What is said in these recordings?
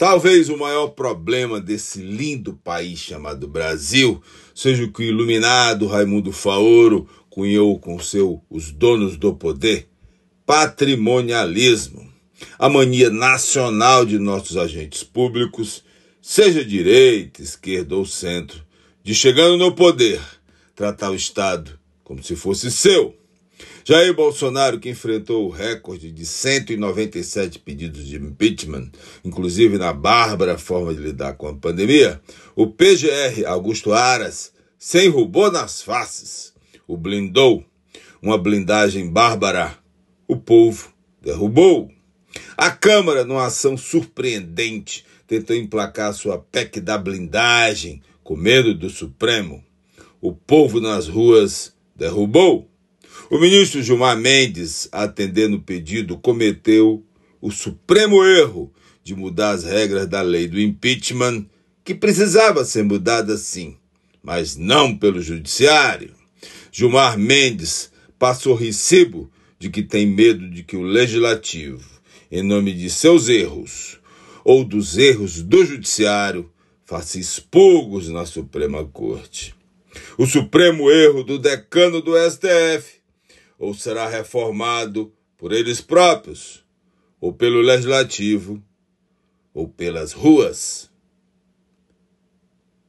Talvez o maior problema desse lindo país chamado Brasil seja o que o iluminado Raimundo Faoro cunhou com os donos do poder: patrimonialismo. A mania nacional de nossos agentes públicos, seja direita, esquerda ou centro, de chegando no poder, tratar o Estado como se fosse seu. Jair Bolsonaro, que enfrentou o recorde de 197 pedidos de impeachment, inclusive na bárbara forma de lidar com a pandemia, o PGR Augusto Aras, sem rubor nas faces, o blindou. Uma blindagem bárbara, o povo derrubou. A Câmara, numa ação surpreendente, tentou emplacar sua PEC da blindagem, com medo do Supremo. O povo nas ruas derrubou. O ministro Gilmar Mendes, atendendo o pedido, cometeu o supremo erro de mudar as regras da lei do impeachment, que precisava ser mudada sim, mas não pelo judiciário. Gilmar Mendes passou recibo de que tem medo de que o legislativo, em nome de seus erros ou dos erros do judiciário, faça expurgos na Suprema Corte. O supremo erro do decano do STF ou será reformado por eles próprios, ou pelo legislativo, ou pelas ruas.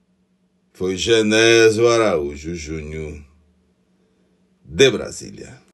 Foi Genésio Araújo Júnior, de Brasília.